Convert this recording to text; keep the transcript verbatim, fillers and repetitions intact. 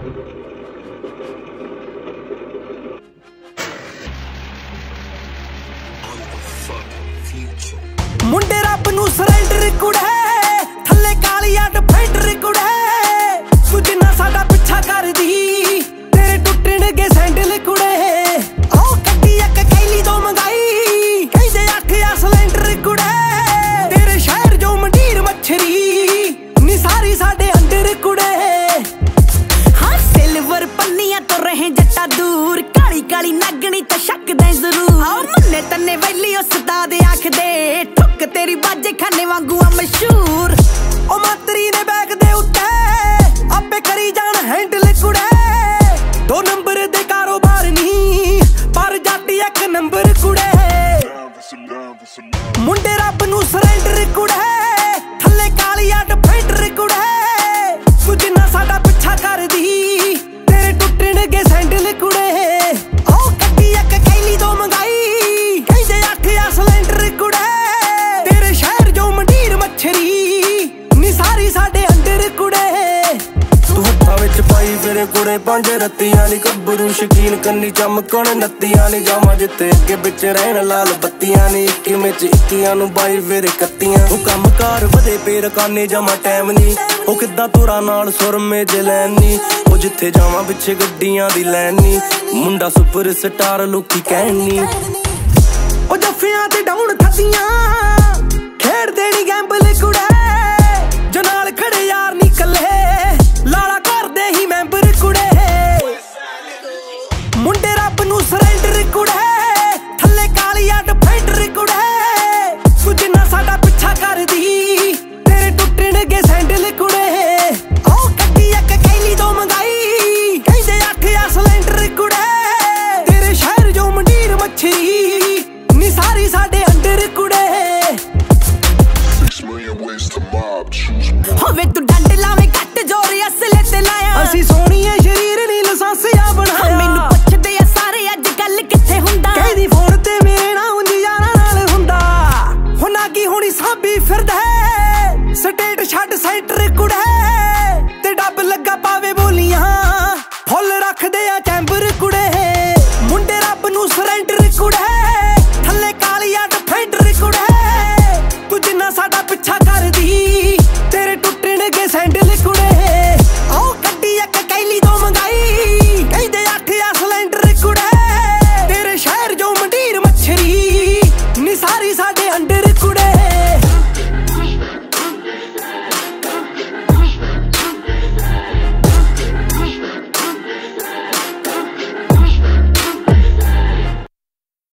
मुंडे रब नू सरेंडर कुड़े थल्ले कालिया डिफेंडर कुड़े तू जिन्ना साडा पिछा कर दी तेरे टुटणगे सैंडल कुड़े ओ कट्टी एक कैली दो मंगाई कहदे अठ आ सिलेंडर कुड़े तेरे शहर जो मंडीर मच्छरी नी सारी साडे अंडर कुड़े हाँ सिल्वर पन्नियां तो रहे जट्टा दूर काली काली नागनी तो शक दे जरूर आओ मन्ने तन्ने वैली उस्ताद आख दे ठुक तेरी बाजे खाने वांगू आ मशहूर ओ मातरी ने बैग दे उत्ते आपे करी जान हैंडल कुड़े दो नंबर दे कारोबार नी पर जाती एक नंबर कुड़े मुंडे रब नू सरेंडर कुड़े थल्ले कालिया डिफेंडर कुड़े तू जिन्ना साडा पिछा कर दी तेरे टुटणगे सैंडल कुड़े ओ कट्टी एक कैली दो मंगाई कहदे अठ आ सिलेंडर कुड़े तेरे शहर जो मंडीर मच्छरी नी सारी साडे अंडर कुड़े तू हत्थां विच पाई फिरे कुड़े पंज रत्तियां नी गब्बरू शकीन कन्नी चमकण नत्तियां नी जावां जिथे अगे बिच रहण लाल बत्तियां नी इक्की विच इक्कियां नू बाई फिरे कत्तियां तू कम कार वधे पे रकाने जावां टैम नी ओ किद्दां तुरा नाल सुरमे जे लैन नी ओ जिथे जावां पिछे गड्डियां दी लैन नी मुंडा सुपर स्टार लोकी कहन नी ओ जफ्फियां ते डाउन थद्दियां खेड़ देनी गैंबल कुड़े